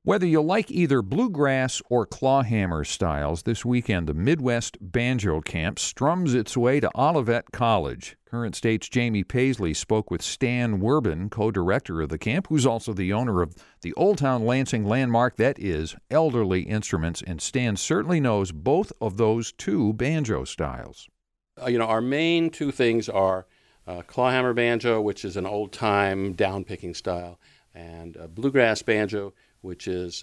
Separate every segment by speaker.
Speaker 1: Whether you like either bluegrass or clawhammer styles, this weekend the Midwest Banjo Camp strums its way to Olivet College. Current State's Jamie Paisley spoke with Stan Werbin, co-director of the camp, who's also the owner of the Old Town Lansing landmark that is Elderly Instruments, and Stan certainly knows both of those two banjo styles.
Speaker 2: Our main two things are clawhammer banjo, which is an old-time down-picking style, and bluegrass banjo, which is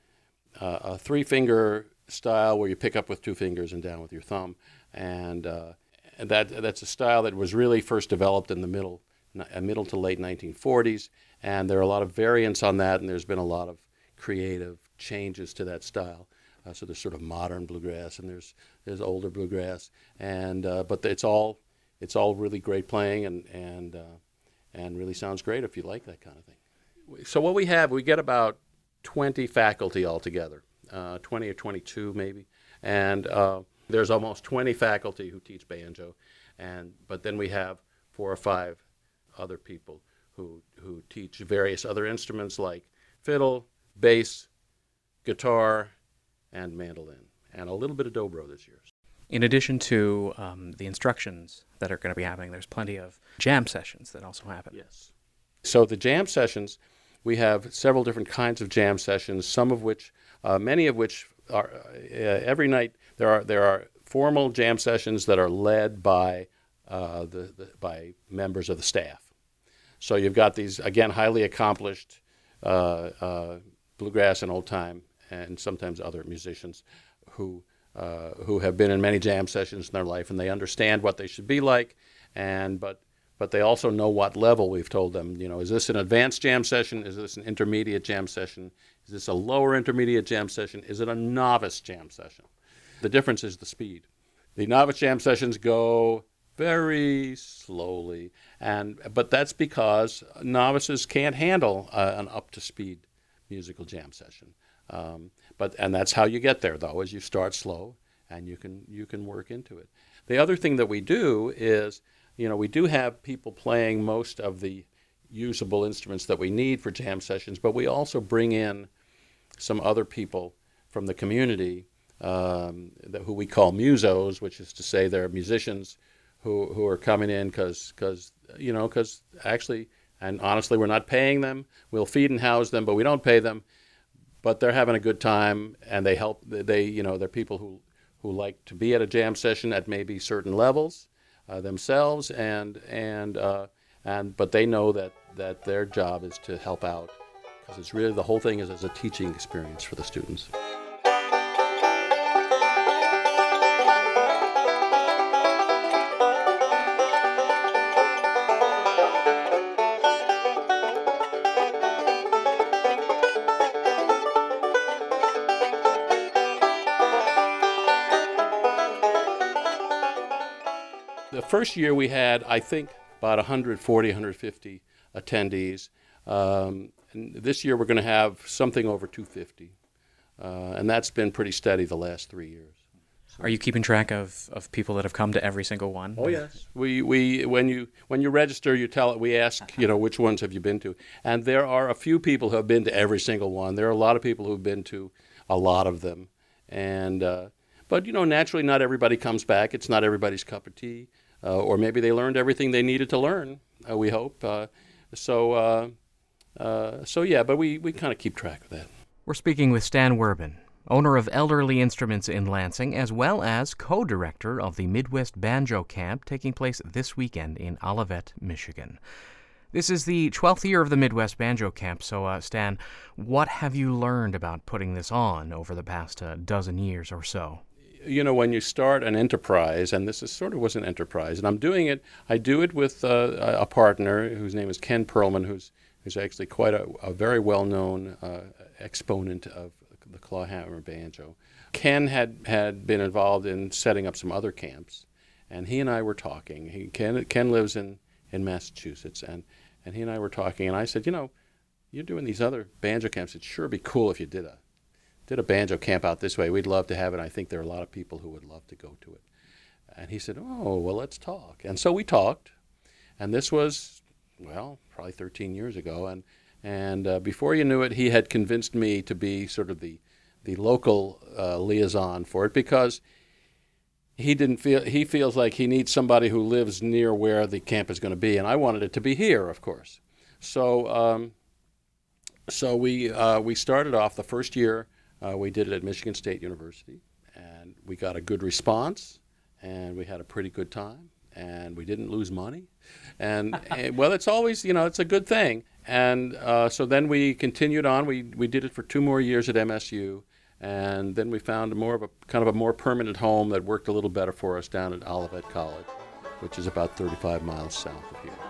Speaker 2: a three-finger style where you pick up with two fingers and down with your thumb. And that's a style that was really first developed in the middle to late 1940s. And there are a lot of variants on that, and there's been a lot of creative changes to that style. So there's sort of modern bluegrass, and there's older bluegrass. And but it's all really great playing, and really sounds great if you like that kind of thing. So what we get about 20 faculty altogether, 20 or 22 maybe, and there's almost 20 faculty who teach banjo, but then we have 4 or 5 other people who teach various other instruments like fiddle, bass, guitar, and mandolin, and a little bit of dobro this year.
Speaker 3: In addition to the instructions that are going to be happening, there's plenty of jam sessions that also happen.
Speaker 2: Yes. So the jam sessions, we have several different kinds of jam sessions, many of which are every night. There are formal jam sessions that are led by by members of the staff. So you've got these, again, highly accomplished bluegrass and old time, and sometimes other musicians who have been in many jam sessions in their life, and they understand what they should be like, but they also know what level we've told them. Is this an advanced jam session? Is this an intermediate jam session? Is this a lower intermediate jam session? Is it a novice jam session? The difference is the speed. The novice jam sessions go very slowly, but that's because novices can't handle an up-to-speed musical jam session. And that's how you get there, though, is you start slow and you can work into it. The other thing that we do is, we do have people playing most of the usable instruments that we need for jam sessions, but we also bring in some other people from the community who we call musos, which is to say they're musicians who are coming in because actually, and honestly, we're not paying them. We'll feed and house them, but we don't pay them. But they're having a good time, and they help. They're people who like to be at a jam session at maybe certain levels themselves, but they know that their job is to help out, because it's really, the whole thing is as a teaching experience for the students. The first year we had, I think, about 140, 150 attendees. And this year we're going to have something over 250. And that's been pretty steady the last 3 years.
Speaker 3: Are you keeping track of people that have come to every single one?
Speaker 2: Oh, yes. We when you register, we ask, which ones have you been to? And there are a few people who have been to every single one. There are a lot of people who have been to a lot of them. But naturally, not everybody comes back. It's not everybody's cup of tea. Or maybe they learned everything they needed to learn, we hope. But we kind of keep track of that.
Speaker 3: We're speaking with Stan Werbin, owner of Elderly Instruments in Lansing, as well as co-director of the Midwest Banjo Camp taking place this weekend in Olivet, Michigan. This is the 12th year of the Midwest Banjo Camp, so Stan, what have you learned about putting this on over the past dozen years or so?
Speaker 2: When you start an enterprise, and this was an enterprise, and I do it with a partner whose name is Ken Perlman, who's actually quite a very well-known exponent of the clawhammer banjo. Ken had been involved in setting up some other camps, and he and I were talking. Ken lives in Massachusetts, and he and I were talking, and I said, you're doing these other banjo camps. It'd sure be cool if you did a banjo camp out this way. We'd love to have it. I think there are a lot of people who would love to go to it. And he said, oh, well, let's talk. And so we talked. And this was, probably 13 years ago. And before you knew it, he had convinced me to be sort of the local liaison for it, because he feels like he needs somebody who lives near where the camp is going to be, and I wanted it to be here, of course. So we started off the first year. We did it at Michigan State University, and we got a good response, and we had a pretty good time, and we didn't lose money. And well, it's always, it's a good thing. And so then we continued on. We did it for 2 more years at MSU, and then we found kind of a more permanent home that worked a little better for us down at Olivet College, which is about 35 miles south of here.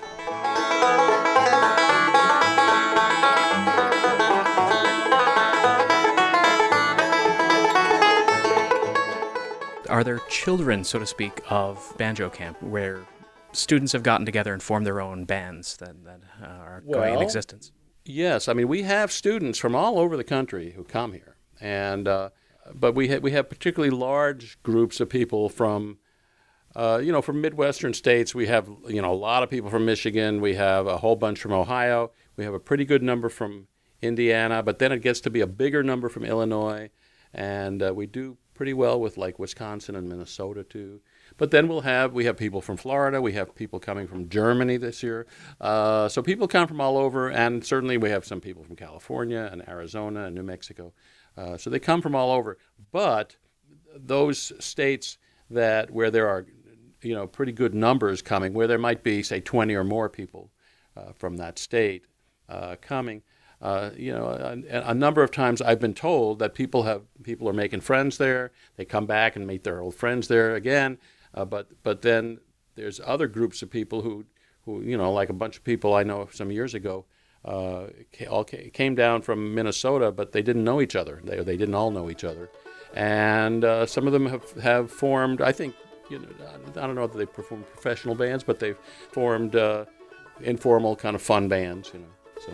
Speaker 3: Are there children, so to speak, of banjo camp where students have gotten together and formed their own bands that are going in existence?
Speaker 2: Yes, I mean, we have students from all over the country who come here, and but we have particularly large groups of people from from Midwestern states. We have a lot of people from Michigan. We have a whole bunch from Ohio. We have a pretty good number from Indiana, but then it gets to be a bigger number from Illinois, and we do pretty well with like Wisconsin and Minnesota too. But then we have people from Florida. We have people coming from Germany this year. So people come from all over, and certainly we have some people from California and Arizona and New Mexico. So they come from all over. But those states where there are pretty good numbers coming, where there might be, say, 20 or more people from that state coming, a number of times I've been told that people are making friends there. They come back and meet their old friends there again. But then there's other groups of people who like a bunch of people I know some years ago all came down from Minnesota, but they didn't know each other. They didn't all know each other, and some of them have formed. I think I don't know if they've performed professional bands, but they've formed informal kind of fun bands. So.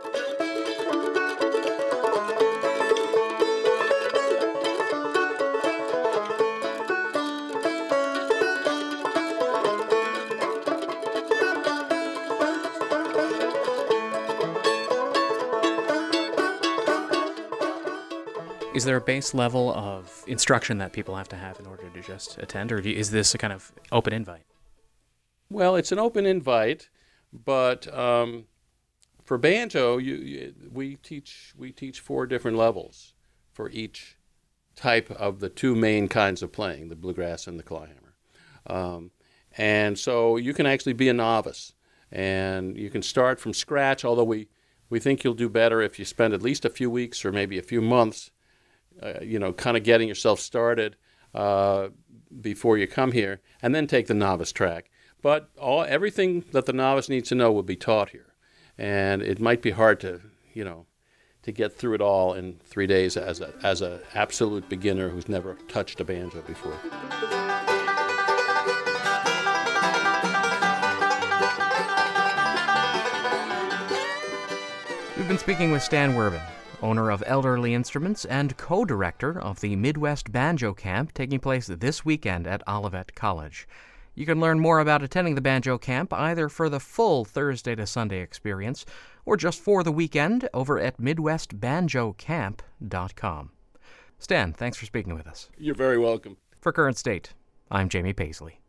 Speaker 3: Is there a base level of instruction that people have to have in order to just attend, or is this a kind of open invite?
Speaker 2: Well, it's an open invite, but for banjo, we teach 4 different levels for each type of the 2 main kinds of playing, the bluegrass and the clawhammer. And so you can actually be a novice, and you can start from scratch, although we think you'll do better if you spend at least a few weeks or maybe a few months kind of getting yourself started before you come here, and then take the novice track. But everything that the novice needs to know will be taught here, and it might be hard to get through it all in 3 days as a absolute beginner who's never touched a banjo before.
Speaker 3: We've been speaking with Stan Werbin, owner of Elderly Instruments and co-director of the Midwest Banjo Camp taking place this weekend at Olivet College. You can learn more about attending the Banjo Camp either for the full Thursday to Sunday experience or just for the weekend over at MidwestBanjoCamp.com. Stan, thanks for speaking with us.
Speaker 2: You're very welcome.
Speaker 3: For Current State, I'm Jamie Paisley.